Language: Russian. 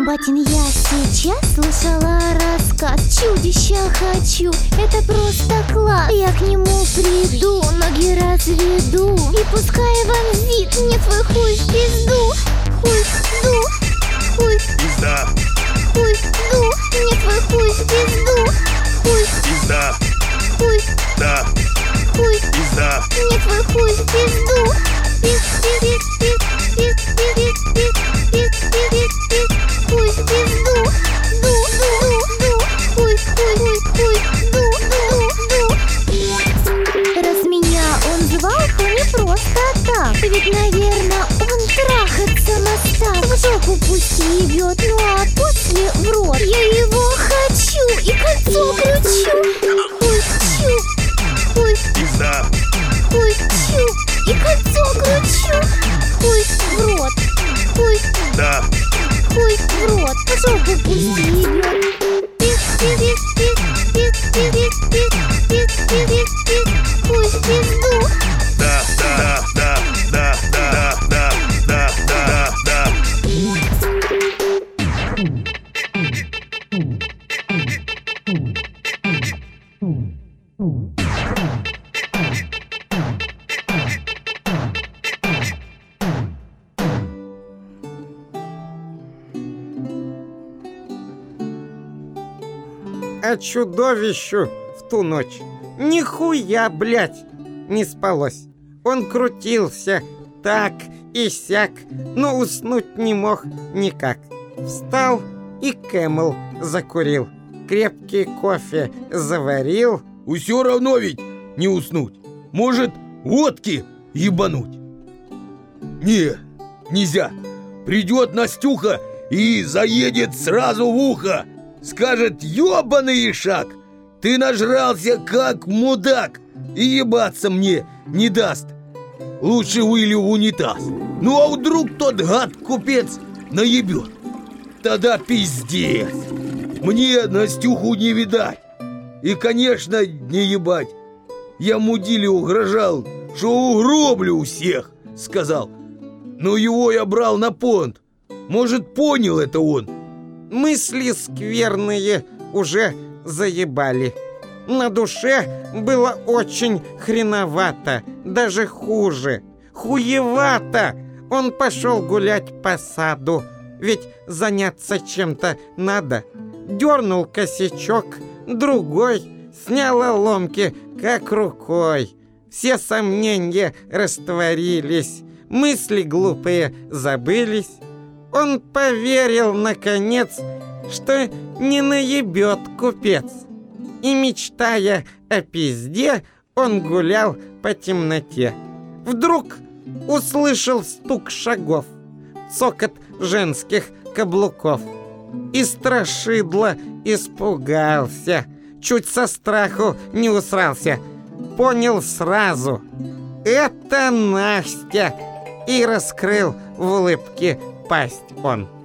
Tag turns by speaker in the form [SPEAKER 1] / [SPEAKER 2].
[SPEAKER 1] Батин, я сейчас слушала рассказ. Чудища хочу, это просто класс. Я к нему приду, ноги разведу, и пускай вонзит мне твой хуй в пизду. Хуй в ду, хуй
[SPEAKER 2] пизда,
[SPEAKER 1] хуй в ду, мне твой хуй в пизду. Хуй
[SPEAKER 2] пизда,
[SPEAKER 1] хуй
[SPEAKER 2] да,
[SPEAKER 1] хуй,
[SPEAKER 2] пизда,
[SPEAKER 1] мне твой хуй в пизду. Хуй в пизду. Раз меня он звал, то не просто так. Ведь, наверное, он трахаться настал. В жопу пусть ебет, ну а после в рот. Я его хочу и кольцо кручу. Хуй чу, хуй
[SPEAKER 2] пизда,
[SPEAKER 1] хуй чу и кольцо кручу. Хуй в рот, хуй,
[SPEAKER 2] да,
[SPEAKER 1] хуй в рот. В жопу пусть ебет. Хуй в пизду.
[SPEAKER 2] да, да, да, да, да, да, да, да, да.
[SPEAKER 3] А чудовищу в ту ночь нихуя, блядь, не спалось. Он крутился так и сяк, но уснуть не мог никак. Встал и Кэмэл закурил, крепкий кофе заварил.
[SPEAKER 4] Все равно ведь не уснуть. Может, водки ебануть? Не, нельзя. Придет Настюха и заедет сразу в ухо. Скажет: ёбаный ишак, ты нажрался как мудак и ебаться мне не даст. Лучше вылью в унитаз. Ну а вдруг тот гад-купец наебет? Тогда пиздец. Мне Настюху не видать. И, конечно, не ебать. Я мудиле угрожал, что угроблю у всех, сказал. Но его я брал на понт. Может, понял это он.
[SPEAKER 3] Мысли скверные уже заебали. На душе было очень хреновато, даже хуже. Хуевато. Он пошел гулять по саду, ведь заняться чем-то надо. Дернул косячок, другой, сняла ломки как рукой. Все сомнения растворились, мысли глупые забылись. Он поверил, наконец, что не наебет купец. И, мечтая о пизде, он гулял по темноте. Вдруг услышал стук шагов, цокот женских каблуков. И страшидло испугался, чуть со страху не усрался. Понял сразу — это Настя, и раскрыл в улыбке пасть он.